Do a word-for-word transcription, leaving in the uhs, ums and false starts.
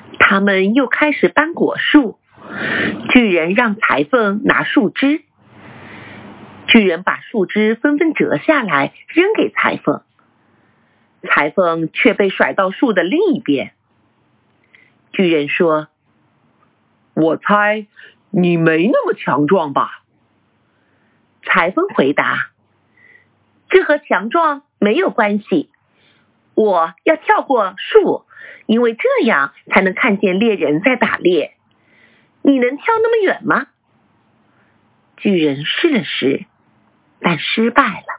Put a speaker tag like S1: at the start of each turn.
S1: 他们又开始搬果树，巨人让裁缝拿树枝，巨人把树枝纷纷折下来扔给裁缝，裁缝却被甩到树的另一边。巨人说：我猜你没那么强壮吧？裁缝回答：这和强壮没有关系，我要跳过树，因为这样才能看见猎人在打猎。你能跳那么远吗？巨人试了试，但失败了。